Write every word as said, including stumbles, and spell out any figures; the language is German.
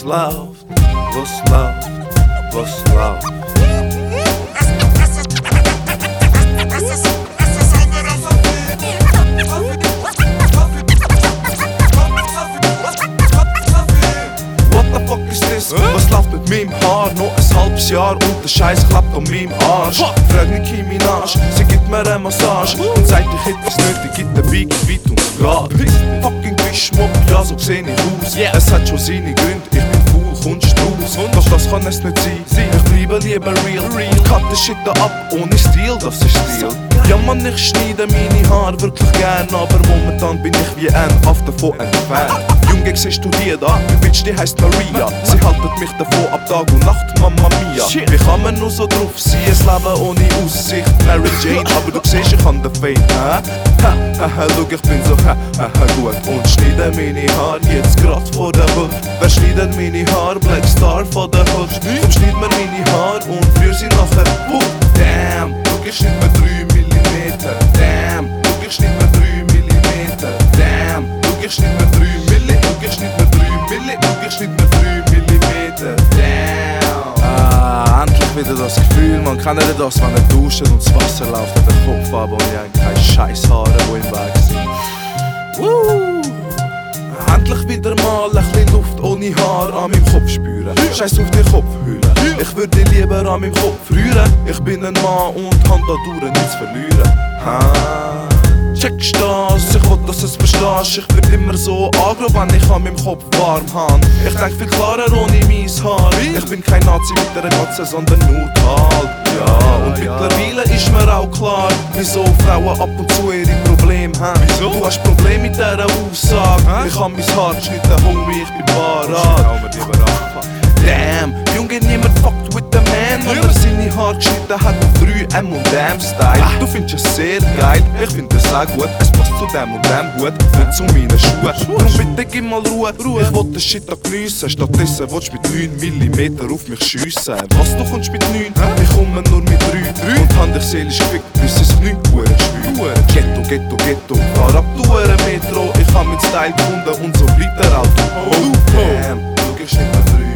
läuft, was läuft, was läuft. Was läuft mit meinem Haar? Noch ein halbes Jahr und der Scheiß klappt an meinem Arsch. Frag Nicki Minaj, sie gibt mir eine Massage und sagt, ich hätte es nötig, gibt den Biggie weit und grad. Fucking Wischmob, ja so seh ich aus. Es hat schon seine Gründe, ich bin cool, kommst raus. Doch das kann es nicht sein, ich bleibe lieber real. Ich cut den Shit da ab, ohne Stil, das ist Stil. Ja man, ich schneide meine Haare wirklich gern, aber momentan bin ich wie ein Aff davon entfernt. Junge, siehst du die da? Die Bitch, die heisst Maria. Sie haltet mich davon ab Tag und Nacht, Mama Mia. Wie kann man nur so drauf sein, ein Leben ohne Aussicht? Mary Jane, aber du siehst, ich kann den Fame, hä? Ha, ha, ha, schau, ich bin so, ha, ha, ha, gut. Und schneide meine Haare jetzt grad vor der Hood. Wer schneidet meine Haare? Black Star von der Hood. Komm, schneid mir meine Haare und rühr sie nachher. Oh, damn, schau, ich schneid mir drei Millimeter. Damn, schau, ich schneid mir drei Millimeter. Damn, schau, ich schneid mir drei Millimeter. Schau, ich schneid mir drei Millimeter. Schau, ich schneid mir drei Millimeter. Damn. Ah, endlich wieder das Gefühl, man kennt ihr das, wenn ihr duscht und das Wasser läuft an den Kopf ab und ihr habt keine Scheisshaare, die im Weg sind. Woo! Endlich wieder mal ein bisschen Luft ohne Haar an meinem Kopf spüren. Scheiß auf die Kopfhöhle. Ich würde lieber an meinem Kopf rühren. Ich bin ein Mann und kann da durch nichts verlieren. Ha. Checkst das? Ich will, dass es verstehst. Ich werd immer so agro, wenn ich an meinem Kopf warm han. Ich denk viel klarer ohne mein Haar. Ich bin kein Nazi mit der Katze, sondern neutral. Ja, und mittlerweile ist mir auch klar, wieso Frauen ab und zu ihre Probleme haben. Wieso? Du hast Probleme mit dieser Aussage. Ich hab mein Haar geschnitten, Homie, ich bin parat. Damn, Junge, niemand fuckt with the man, weil er seine Haare geschnitten hat auf drei M und M-Style. Du findest es sehr geil, ich find es auch gut. Es passt zu dem und dem Hut, nicht zu meinen Schuhen. Darum bitte gib mal Ruhe, Ruhe. Ich will den Shit da geniessen, stattdessen willst du mit neun Millimeter auf mich schiessen. Was, du kommst mit neun? Ich komme nur mit drei und hab dich seelisch gefickt, bis es nicht Huren schwül. Ghetto, Ghetto, Ghetto, fahr ab, du Metro. Ich hab mit Style gefunden und so bleibt der Auto. Oh, damn, schau, ich schneid mir drei